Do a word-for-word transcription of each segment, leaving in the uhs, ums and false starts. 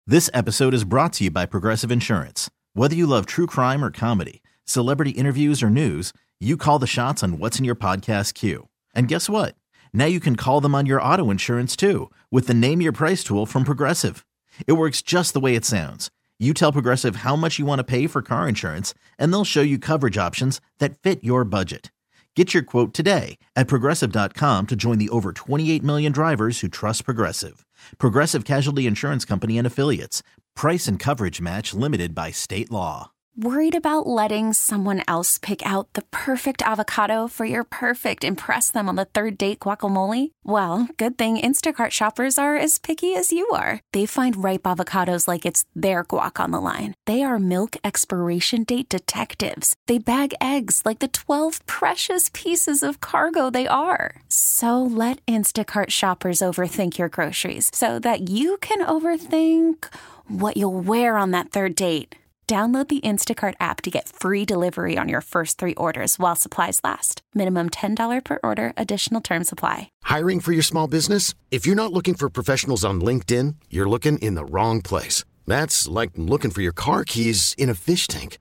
This episode is brought to you by Progressive Insurance. Whether you love true crime or comedy, celebrity interviews or news, you call the shots on what's in your podcast queue. And guess what? Now you can call them on your auto insurance too with the Name Your Price tool from Progressive. It works just the way it sounds. You tell Progressive how much you want to pay for car insurance, and they'll show you coverage options that fit your budget. Get your quote today at progressive dot com to join the over twenty-eight million drivers who trust Progressive. Progressive Casualty Insurance Company and Affiliates. Price and coverage match limited by state law. Worried about letting someone else pick out the perfect avocado for your perfect impress them on the third date guacamole? Well, good thing Instacart shoppers are as picky as you are. They find ripe avocados like it's their guac on the line. They are milk expiration date detectives. They bag eggs like the twelve precious pieces of cargo they are. So let Instacart shoppers overthink your groceries so that you can overthink what you'll wear on that third date. Download the Instacart app to get free delivery on your first three orders while supplies last. Minimum ten dollars per order. Additional terms apply. Hiring for your small business? If you're not looking for professionals on LinkedIn, you're looking in the wrong place. That's like looking for your car keys in a fish tank.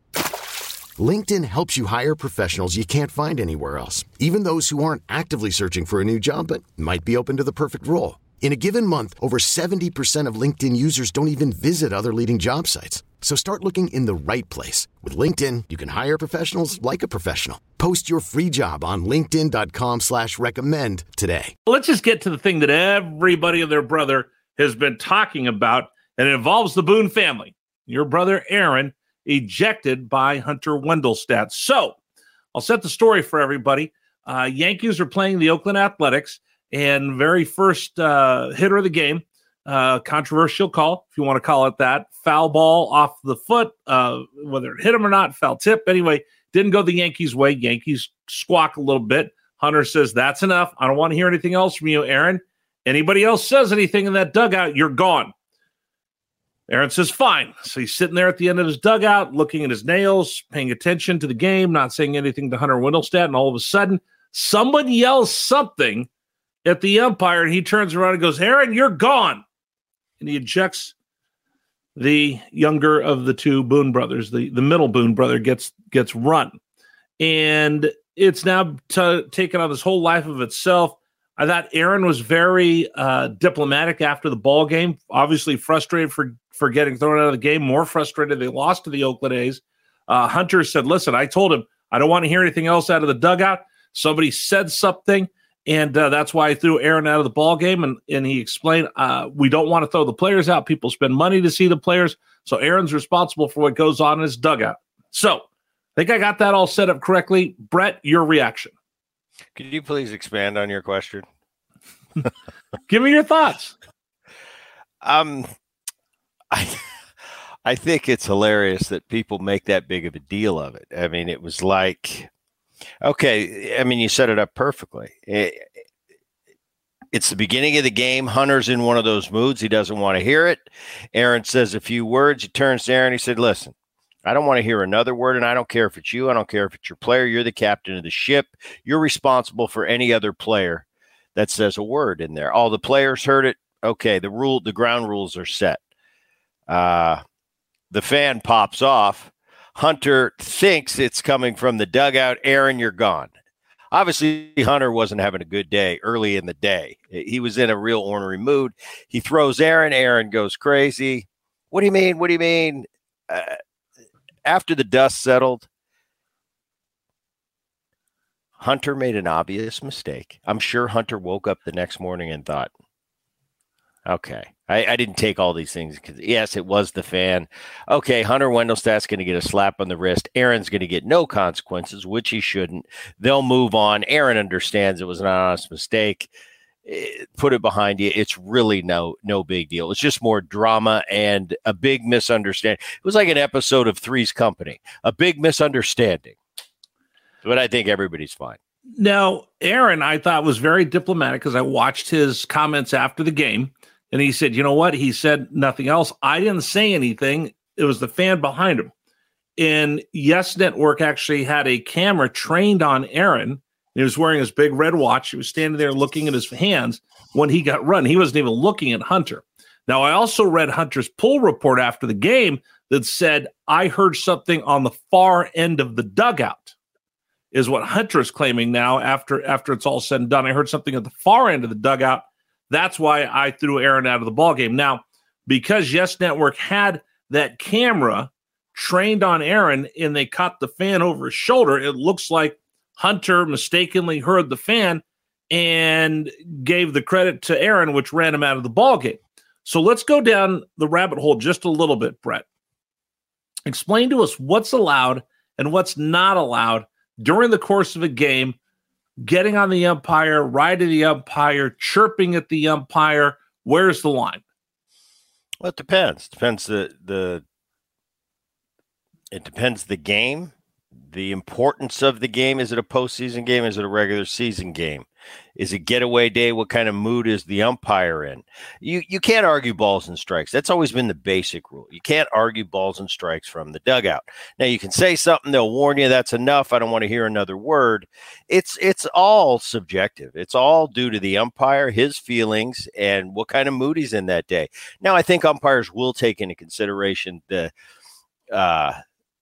LinkedIn helps you hire professionals you can't find anywhere else, even those who aren't actively searching for a new job but might be open to the perfect role. In a given month, over seventy percent of LinkedIn users don't even visit other leading job sites. So start looking in the right place. With LinkedIn, you can hire professionals like a professional. Post your free job on linkedin dot com slash recommend today. Let's just get to the thing that everybody and their brother has been talking about, and it involves the Boone family. Your brother Aaron ejected by Hunter Wendelstedt. So I'll set the story for everybody. Uh, Yankees are playing the Oakland Athletics, and very first uh, hitter of the game, uh, controversial call, if you want to call it that, foul ball off the foot, uh, whether it hit him or not, foul tip. Anyway, didn't go the Yankees' way. Yankees squawk a little bit. Hunter says, that's enough. I don't want to hear anything else from you, Aaron. Anybody else says anything in that dugout, you're gone. Aaron says, fine. So he's sitting there at the end of his dugout, looking at his nails, paying attention to the game, not saying anything to Hunter Wendelstedt, and all of a sudden, someone yells something at the umpire, and he turns around and goes, Aaron, you're gone. And he ejects the younger of the two Boone brothers. The, the middle Boone brother gets gets run. And it's now t- taken on this whole life of itself. I thought Aaron was very uh, diplomatic after the ball game, obviously frustrated for, for getting thrown out of the game, more frustrated they lost to the Oakland A's. Uh, Hunter said, listen, I told him I don't want to hear anything else out of the dugout. Somebody said something. And uh, that's why I threw Aaron out of the ball game. And, and he explained, uh, we don't want to throw the players out. People spend money to see the players. So Aaron's responsible for what goes on in his dugout. So I think I got that all set up correctly. Brett, your reaction. Could you please expand on your question? Give me your thoughts. Um, I, I think it's hilarious that people make that big of a deal of it. I mean, it was like... Okay, I mean, you set it up perfectly. It, it's the beginning of the game. Hunter's in one of those moods. He doesn't want to hear it. Aaron says a few words. He turns to Aaron. He said, listen, I don't want to hear another word, and I don't care if it's you. I don't care if it's your player. You're the captain of the ship. You're responsible for any other player that says a word in there. All the players heard it. Okay, the rule, the ground rules are set. Uh, the fan pops off. Hunter thinks it's coming from the dugout. Aaron, you're gone. Obviously, Hunter wasn't having a good day early in the day. He was in a real ornery mood. He throws Aaron. Aaron goes crazy. What do you mean? What do you mean? Uh, after the dust settled, Hunter made an obvious mistake. I'm sure Hunter woke up the next morning and thought, okay, I, I didn't take all these things because, yes, it was the fan. Okay, Hunter Wendelstedt's going to get a slap on the wrist. Aaron's going to get no consequences, which he shouldn't. They'll move on. Aaron understands it was an honest mistake. It, put it behind you. It's really no no big deal. It's just more drama and a big misunderstanding. It was like an episode of Three's Company, a big misunderstanding. But I think everybody's fine. Now, Aaron, I thought was very diplomatic because I watched his comments after the game. And he said, you know what? He said nothing else. I didn't say anything. It was the fan behind him. And Yes Network actually had a camera trained on Aaron. He was wearing his big red watch. He was standing there looking at his hands when he got run. He wasn't even looking at Hunter. Now, I also read Hunter's poll report after the game that said, I heard something on the far end of the dugout, is what Hunter is claiming now after, after it's all said and done. I heard something at the far end of the dugout. That's why I threw Aaron out of the ballgame. Now, because Yes Network had that camera trained on Aaron and they caught the fan over his shoulder, it looks like Hunter mistakenly heard the fan and gave the credit to Aaron, which ran him out of the ballgame. So let's go down the rabbit hole just a little bit, Brett. Explain to us what's allowed and what's not allowed during the course of a game, getting on the umpire, riding the umpire, chirping at the umpire. Where's the line? Well, it depends. Depends the the it depends the game, the importance of the game. Is it a postseason game? Is it a regular season game? Is it getaway day? What kind of mood is the umpire in? You you can't argue balls and strikes. That's always been the basic rule. You can't argue balls and strikes from the dugout. Now you can say something, they'll warn you that's enough. I don't want to hear another word. It's it's all subjective. It's all due to the umpire, his feelings, and what kind of mood he's in that day. Now I think umpires will take into consideration the uh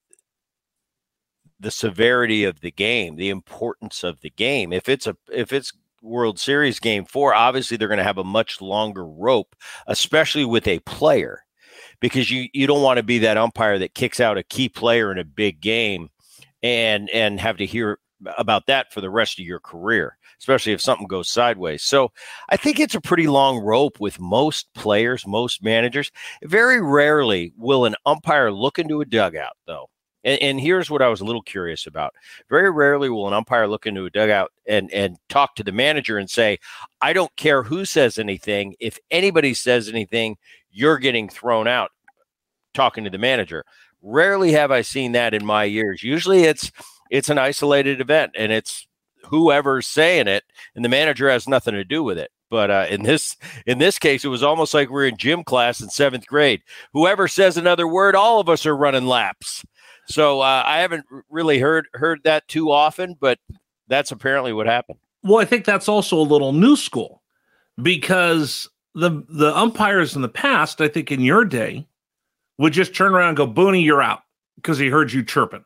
the severity of the game, the importance of the game. If it's a if it's World Series game four, obviously they're going to have a much longer rope, especially with a player, because you you don't want to be that umpire that kicks out a key player in a big game and and have to hear about that for the rest of your career, especially if something goes sideways. So I think it's a pretty long rope with most players, most managers. Very rarely will an umpire look into a dugout, though. And, and here's what I was a little curious about. Very rarely will an umpire look into a dugout and, and talk to the manager and say, I don't care who says anything. If anybody says anything, you're getting thrown out, talking to the manager. Rarely have I seen that in my years. Usually it's it's an isolated event, and it's whoever's saying it, and the manager has nothing to do with it. But uh, in this in this case, it was almost like we're in gym class in seventh grade. Whoever says another word, all of us are running laps. So uh, I haven't really heard heard that too often, but that's apparently what happened. Well, I think that's also a little new school, because the the umpires in the past, I think in your day, would just turn around and go, Booney, you're out, because he heard you chirping.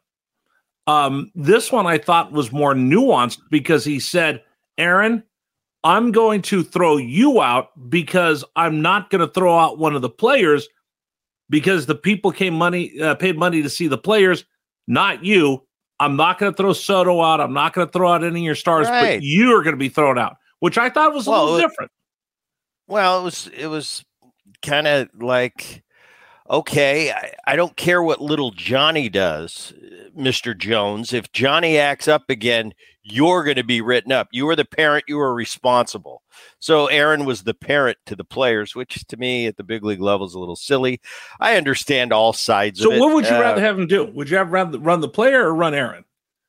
Um, this one I thought was more nuanced, because he said, Aaron, I'm going to throw you out because I'm not going to throw out one of the players, because the people came money, uh, paid money to see the players, not you. I'm not going to throw Soto out. I'm not going to throw out any of your stars, right. but you are going to be thrown out, which I thought was a well, little it, different. Well, it was it was kind of like, okay, I, I don't care what little Johnny does, Mister Jones. If Johnny acts up again, you're going to be written up. You are the parent. You are responsible. So Aaron was the parent to the players, which to me at the big league level is a little silly. I understand all sides so of it. So what would you uh, rather have him do? Would you have rather run the player or run Aaron?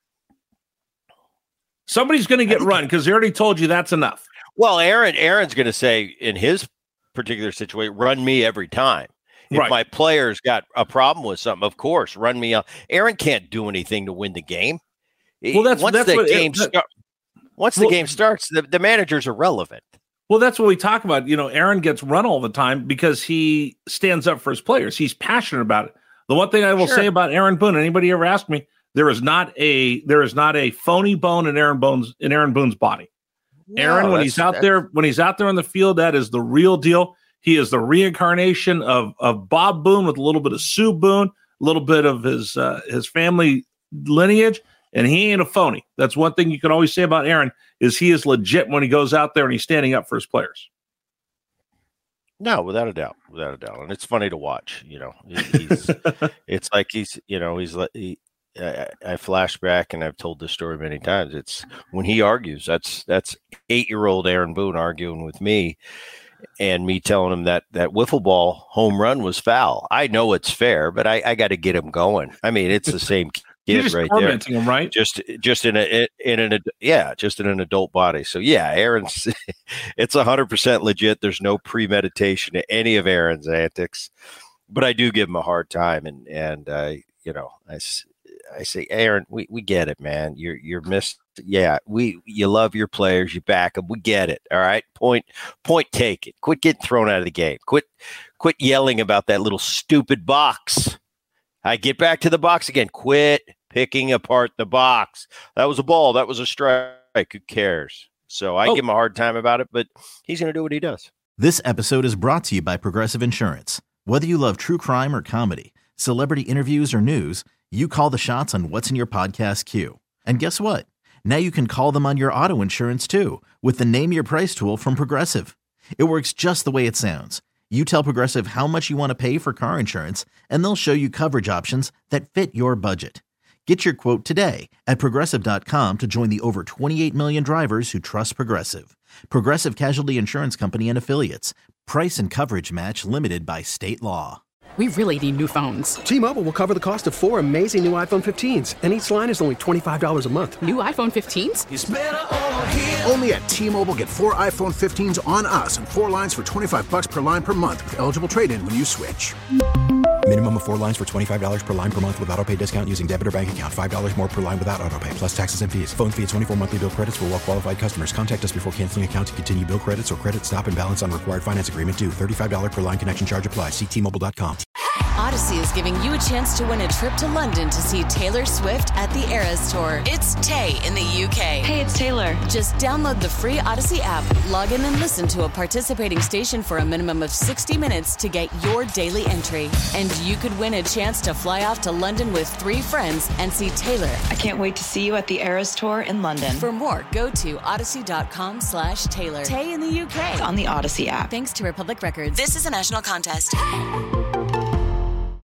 Somebody's going to get run because they already told you that's enough. Well, Aaron, Aaron's going to say in his particular situation, run me every time. If right. my player's got a problem with something, of course, run me up. Aaron can't do anything to win the game. Well, that's once that's the what, game it, start, once well, the game starts, the, the manager's irrelevant. Well, that's what we talk about. You know, Aaron gets run all the time because he stands up for his players. He's passionate about it. The one thing I will sure. say about Aaron Boone, anybody ever asked me, there is not a there is not a phony bone in Aaron Boone's in Aaron Boone's body. No, Aaron, when he's out there, when he's out there on the field, that is the real deal. He is the reincarnation of of Bob Boone with a little bit of Sue Boone, a little bit of his uh, his family lineage. And he ain't a phony. That's one thing you can always say about Aaron is he is legit when he goes out there and he's standing up for his players. No, without a doubt, without a doubt. And it's funny to watch, you know, he's, it's like he's, you know, he's like, he, I, I flash back and I've told this story many times. It's when he argues, that's, that's eight-year-old Aaron Boone arguing with me and me telling him that that wiffle ball home run was foul. I know it's fair, but I, I got to get him going. I mean, it's the same You're just right tormenting there. him, right? Just, just in a, in an, yeah, just in an adult body. So yeah, Aaron's, it's a hundred percent legit. There's no premeditation to any of Aaron's antics, but I do give him a hard time. And, and, uh, you know, I, I say, Aaron, we, we get it, man. You're, you're missed Yeah, we you love your players, you back them. We get it. All right, point point taken. Quit getting thrown out of the game. Quit quit yelling about that little stupid box. I get back to the box again. Quit picking apart the box. That was a ball. That was a strike. Who cares? So I Oh. give him a hard time about it, but he's going to do what he does. This episode is brought to you by Progressive Insurance. Whether you love true crime or comedy, celebrity interviews or news, you call the shots on what's in your podcast queue. And guess what? Now you can call them on your auto insurance too with the Name Your Price tool from Progressive. It works just the way it sounds. You tell Progressive how much you want to pay for car insurance, and they'll show you coverage options that fit your budget. Get your quote today at Progressive dot com to join the over twenty-eight million drivers who trust Progressive. Progressive Casualty Insurance Company and Affiliates. Price and coverage match limited by state law. We really need new phones. T-Mobile will cover the cost of four amazing new iPhone fifteens, and each line is only twenty-five dollars a month. New iPhone fifteens? It's better over here. Only at T-Mobile, get four iPhone fifteens on us and four lines for twenty-five bucks per line per month with eligible trade-in when you switch. Minimum of four lines for twenty-five dollars per line per month with autopay discount using debit or bank account. five dollars more per line without autopay, plus taxes and fees. Phone fee at twenty-four monthly bill credits for well-qualified customers. Contact us before canceling account to continue bill credits or credit stop and balance on required finance agreement due. thirty-five dollars per line connection charge applies. See T Mobile dot com. Odyssey is giving you a chance to win a trip to London to see Taylor Swift at the Eras Tour. It's Tay in the U K. Hey, it's Taylor. Just download the free Odyssey app, log in and listen to a participating station for a minimum of sixty minutes to get your daily entry. And you could win a chance to fly off to London with three friends and see Taylor. I can't wait to see you at the Eras Tour in London. For more, go to odyssey dot com slash Taylor. Tay in the U K. It's on the Odyssey app. Thanks to Republic Records. This is a national contest.